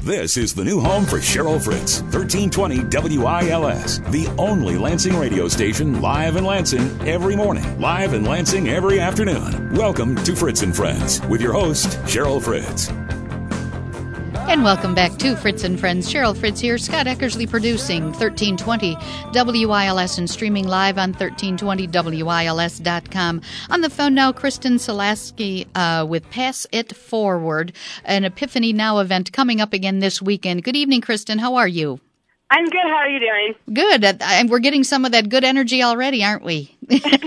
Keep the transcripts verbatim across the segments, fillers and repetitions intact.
This is the new home for Cheryl Fritz, thirteen twenty W I L S, the only Lansing radio station live in Lansing every morning, live in Lansing every afternoon. Welcome to Fritz and Friends with your host, Cheryl Fritz. And welcome back to Fritz and Friends. Cheryl Fritz here. Scott Eckersley producing thirteen twenty W I L S and streaming live on thirteen twenty W I L S dot com. On the phone now, Kristen Selasky uh, with Pass It Forward, an Epiphany Now event coming up again this weekend. Good evening, Kristen. How are you? I'm good. How are you doing? Good. And we're getting some of that good energy already, aren't we?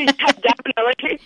Definitely.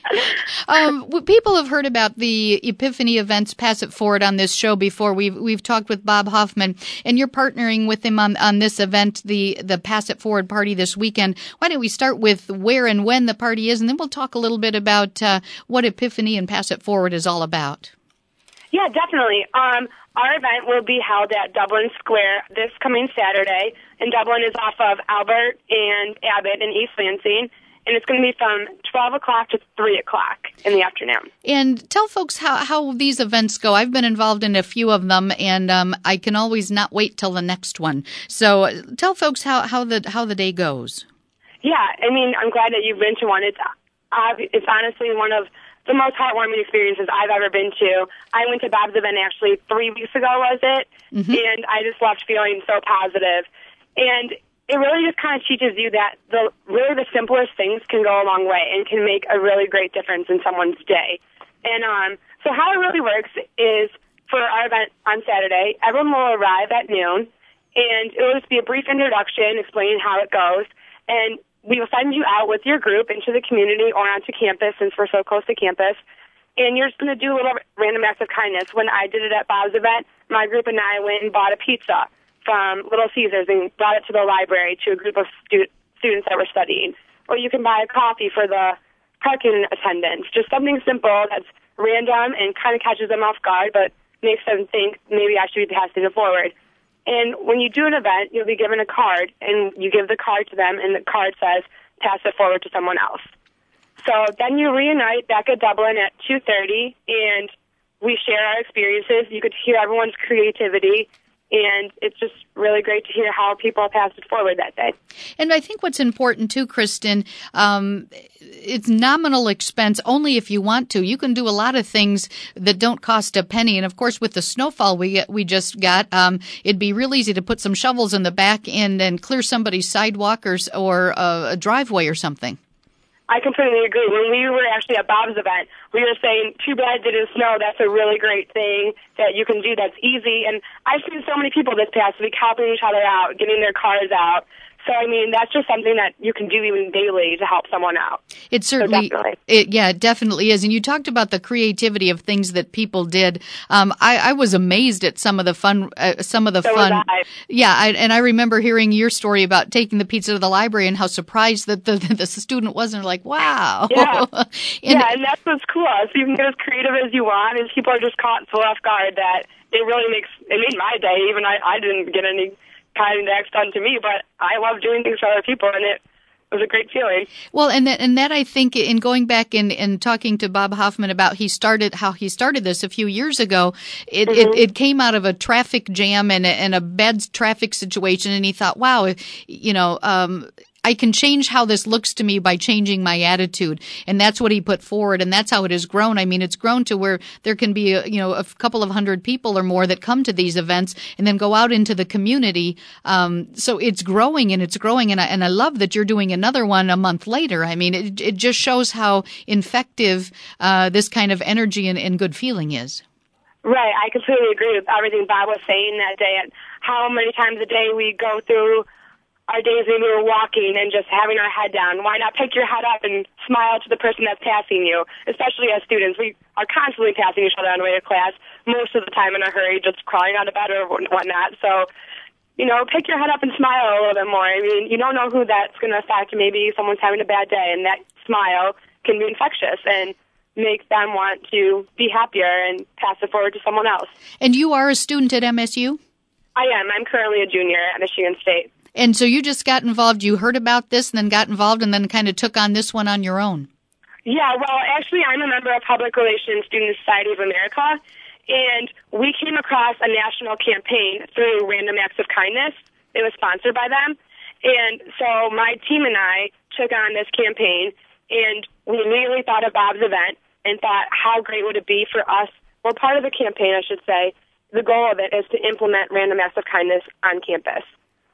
um, people have heard about the Epiphany events, Pass It Forward, on this show before. We've we've talked with Bob Hoffman, and you're partnering with him on, on this event, the, the Pass It Forward party this weekend. Why don't we start with where and when the party is, and then we'll talk a little bit about uh, what Epiphany and Pass It Forward is all about. Yeah, definitely. Um, our event will be held at Dublin Square this coming Saturday, and Dublin is off of Albert and Abbott in East Lansing, and it's going to be from twelve o'clock to three o'clock in the afternoon. And tell folks how, how these events go. I've been involved in a few of them, and um, I can always not wait till the next one. So uh, tell folks how, how the how the day goes. Yeah, I mean, I'm glad that you've been to one. It's uh, it's honestly one of the most heartwarming experiences I've ever been to. I went to Bob's event actually three weeks ago, was it? Mm-hmm. And I just left feeling so positive. And it really just kind of teaches you that the really the simplest things can go a long way and can make a really great difference in someone's day. And um, so how it really works is for our event on Saturday, everyone will arrive at noon, and it will just be a brief introduction explaining how it goes. And we will send you out with your group into the community or onto campus, since we're so close to campus. And you're just going to do a little random acts of kindness. When I did it at Bob's event, my group and I went and bought a pizza from Little Caesars and brought it to the library to a group of stu- students that were studying. Or you can buy a coffee for the parking attendants. Just something simple that's random and kind of catches them off guard, but makes them think maybe I should be passing it forward. And when you do an event, you'll be given a card, and you give the card to them, and the card says, pass it forward to someone else. So then you reunite back at Dublin at two thirty, and we share our experiences. You could hear everyone's creativity, and it's just really great to hear how people passed it forward that day. And I think what's important, too, Kristen, um, it's nominal expense only if you want to. You can do a lot of things that don't cost a penny. And, of course, with the snowfall we we just got, um, it'd be real easy to put some shovels in the back end and clear somebody's sidewalk or, or a, a driveway or something. I completely agree. When we were actually at Bob's event, we were saying, too bad it didn't snow. That's a really great thing that you can do that's easy. And I've seen so many people this past week helping each other out, getting their cars out. So, I mean, that's just something that you can do even daily to help someone out. It certainly, so definitely. It, yeah, it definitely is. And you talked about the creativity of things that people did. Um, I, I was amazed at some of the fun, uh, some of the so fun. Was I. Yeah, I, and I remember hearing your story about taking the pizza to the library and how surprised that the, the student was, and like, wow. Yeah, and, yeah, and that's what's cool. So you can get as creative as you want, and people are just caught so off guard that it really makes it made my day. Even I, I didn't get any kind acts done to me, but I love doing things for other people, and it was a great feeling. Well, and that, and that I think in going back and, and talking to Bob Hoffman about he started how he started this a few years ago, it, mm-hmm. it, it came out of a traffic jam and a, and a bad traffic situation, and he thought, wow, you know, um, I can change how this looks to me by changing my attitude. And that's what he put forward. And that's how it has grown. I mean, it's grown to where there can be, a, you know, a couple of hundred people or more that come to these events and then go out into the community. Um, so it's growing and it's growing. And I, and I love that you're doing another one a month later. I mean, it, it just shows how effective uh, this kind of energy and, and good feeling is. Right. I completely agree with everything Bob was saying that day, and how many times a day we go through our days when we were walking and just having our head down. Why not pick your head up and smile to the person that's passing you? Especially as students, we are constantly passing each other on the way to class, most of the time in a hurry, just crawling out of bed or whatnot. So, you know, pick your head up and smile a little bit more. I mean, you don't know who that's going to affect. Maybe someone's having a bad day, and that smile can be infectious and make them want to be happier and pass it forward to someone else. And you are a student at M S U? I am. I'm currently a junior at Michigan State. And so you just got involved, you heard about this and then got involved and then kind of took on this one on your own. Yeah, well, actually, I'm a member of Public Relations Student Society of America, And we came across a national campaign through Random Acts of Kindness. It was sponsored by them. And so my team and I took on this campaign, and we immediately thought of Bob's event and thought, how great would it be for us? Well, part of the campaign, I should say, the goal of it is to implement Random Acts of Kindness on campus.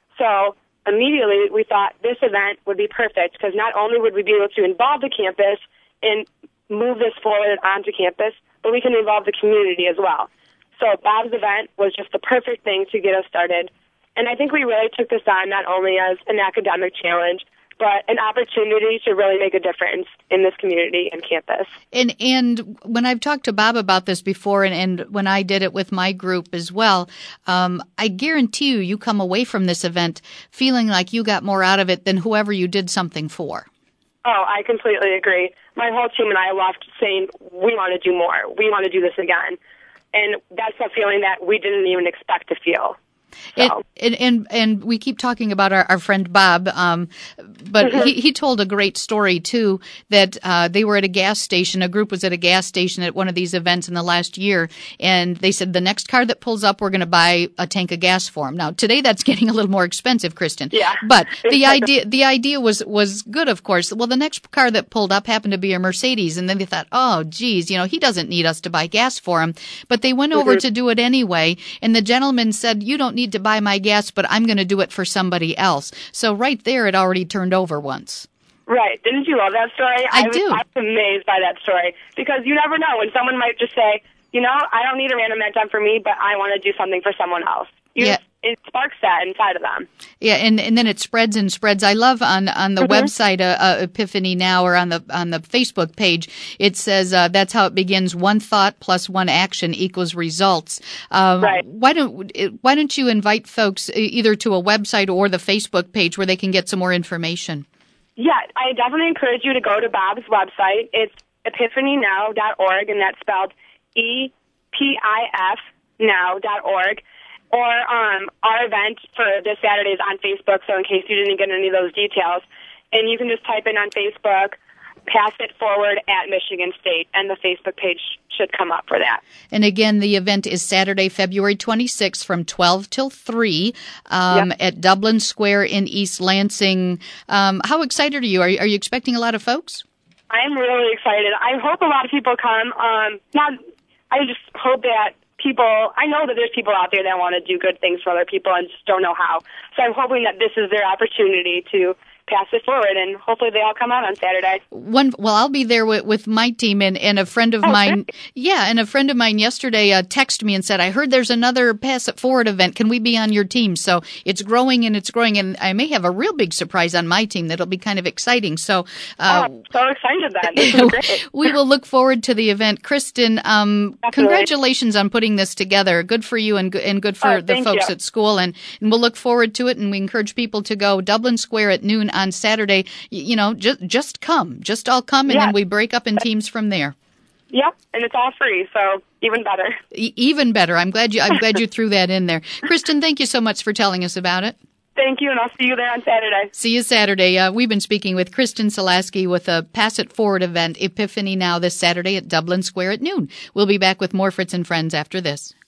So immediately we thought this event would be perfect because not only would we be able to involve the campus and move this forward onto campus, but we can involve the community as well. So Bob's event was just the perfect thing to get us started. And I think we really took this on not only as an academic challenge, but an opportunity to really make a difference in this community and campus. And and when I've talked to Bob about this before, and, and when I did it with my group as well, um, I guarantee you, you come away from this event feeling like you got more out of it than whoever you did something for. Oh, I completely agree. My whole team and I left saying, we want to do more. We want to do this again. And that's a feeling that we didn't even expect to feel. So. It, and, and and we keep talking about our, our friend Bob, um, but Mm-hmm. he, he told a great story, too, that uh, they were at a gas station. A group was at a gas station at one of these events in the last year, and they said, the next car that pulls up, we're going to buy a tank of gas for him. Now, today that's getting a little more expensive, Kristen. Yeah. But the idea the idea was, was good, of course. Well, the next car that pulled up happened to be a Mercedes, and then they thought, oh, geez, you know, he doesn't need us to buy gas for him. But they went over Mm-hmm. to do it anyway, and the gentleman said, you don't need to buy my gas, but I'm going to do it for somebody else. So right there, it already turned over once. Right. Didn't you love that story? I, I was, do. I was amazed by that story because you never know when someone might just say, you know, I don't need a Random Act done for me, but I want to do something for someone else. You Yeah. just, it sparks that inside of them. Yeah, and, and then it spreads and spreads. I love on on the Mm-hmm. website uh, uh, Epiphany Now, or on the on the Facebook page, it says uh, that's how it begins. One thought plus one action equals results. Um, Right. Why don't Why don't you invite folks either to a website or the Facebook page where they can get some more information? Yeah, I definitely encourage you to go to Bob's website. It's epiphany now dot org, and that's spelled E P I F now dot org. Or um, our event for this Saturday is on Facebook, so in case you didn't get any of those details. And you can just type in on Facebook, Pass It Forward at Michigan State, and the Facebook page should come up for that. And again, the event is Saturday, February twenty-sixth from twelve till three um, Yep. at Dublin Square in East Lansing. Um, how excited are you? Are, you? are you expecting a lot of folks? I'm really excited. I hope a lot of people come. Um, not, I just hope that people, I know that there's people out there that want to do good things for other people and just don't know how. So I'm hoping that this is their opportunity to pass it forward, and hopefully they all come out on Saturday. One, well, I'll be there with, with my team, and, and a friend of Oh, mine. great. Yeah, and a friend of mine yesterday uh, texted me and said, I heard there's another Pass It Forward event. Can we be on your team? So it's growing and it's growing, and I may have a real big surprise on my team that'll be kind of exciting. So, uh, oh, so excited then. This is great. we will look forward to the event. Kristen, um, Definitely. congratulations on putting this together. Good for you, and, and good for Oh, the thank folks you. at school. And, and we'll look forward to it, and we encourage people to go Dublin Square at noon on Saturday. Y- You know, just just come. Just all come, and Yeah. then we break up in teams from there. Yep, and it's all free, so even better. E- even better. I'm glad you I'm glad you threw that in there. Kristen, thank you so much for telling us about it. Thank you, and I'll see you there on Saturday. See you Saturday. Uh, we've been speaking with Kristen Selaski with a Pass It Forward event, Epiphany Now, this Saturday at Dublin Square at noon. We'll be back with more Fritz and Friends after this.